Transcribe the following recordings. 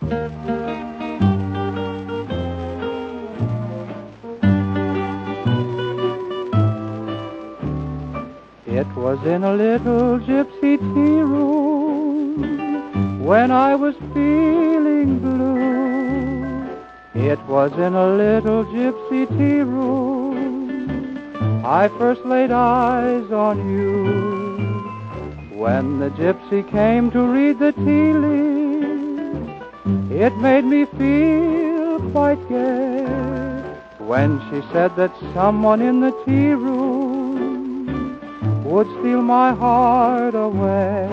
It was in a little gypsy tea room when I was feeling blue. It was in a little gypsy tea room I first laid eyes on you. When the gypsy came to read the tea leaves, it made me feel quite gay. When she said that someone in the tea room would steal my heart away,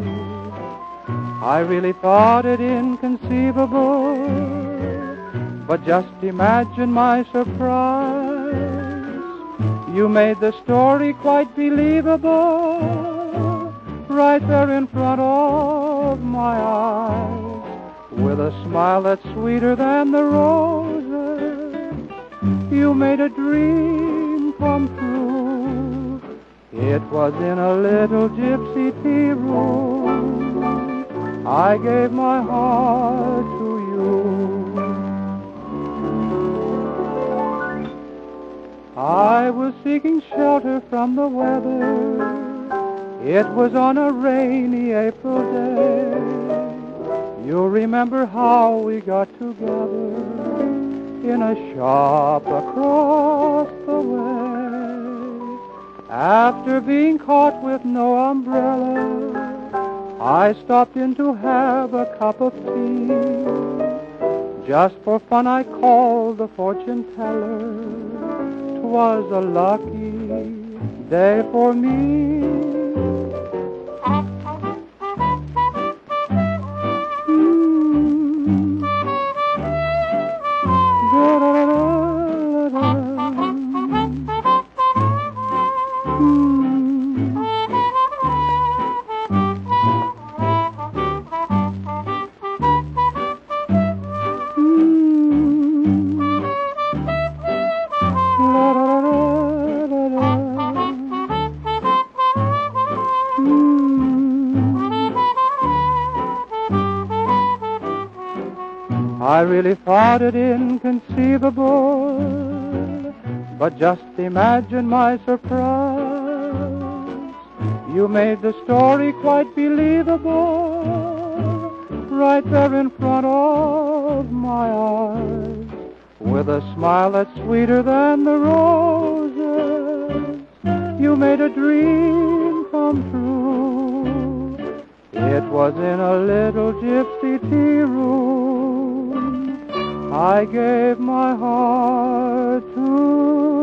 I really thought it inconceivable, but just imagine my surprise. You made the story quite believable, right there in front of my eyes, with a smile that's sweeter than the roses. You made a dream come true. It was in a little gypsy tea room I gave my heart to you. I was seeking shelter from the weather. It was on a rainy April day. You'll remember how we got together in a shop across the way. After being caught with no umbrella, I stopped in to have a cup of tea. Just for fun I called the fortune teller. 'Twas a lucky day for me. I really thought it inconceivable, but just imagine my surprise. You made the story quite believable, right there in front of my eyes, with a smile that's sweeter than the roses. You made a dream come true. It was in a little gypsy tea room I gave my heart to